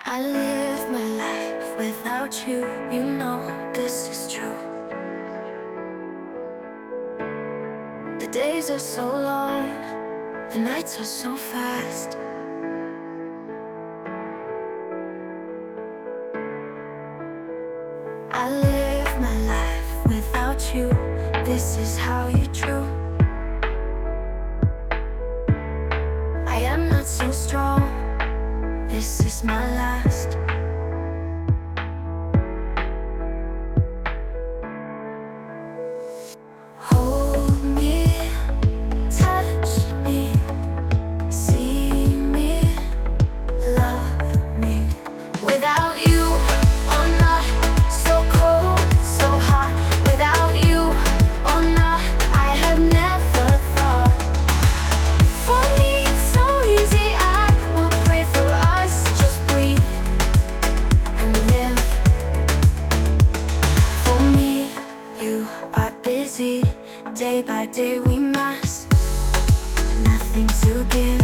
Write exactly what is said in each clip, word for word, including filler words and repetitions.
I live my life without you, you know this is true. The days are so long, the nights are so fast. I live my life without you, this is how you're true. I am not so strong, this is my last. Hold me, touch me, see me, love me. Without you, oh not so cold, so hot. Without you, oh not, I have never thought. For me it's so easy, I will pray for us. Just breathe and live. For me, you are busy. Day by day we must, nothing to give.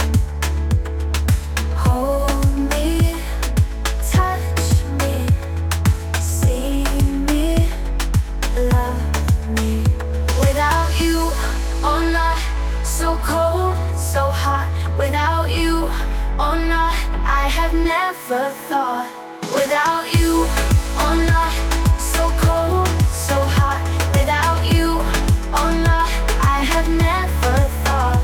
Hold me, touch me, see me, love me. Without you, oh not so cold, so hot. Without you, oh not, I have never thought. Without you, oh not so cold, so hot. Without you, oh not, I have never thought.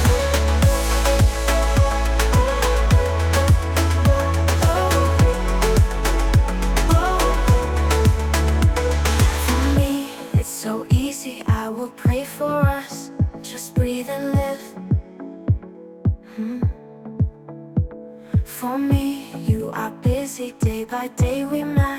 For me, it's so easy, I will pray for us. Just breathe and live. Hmm. For me, you are busy. Day by day we match.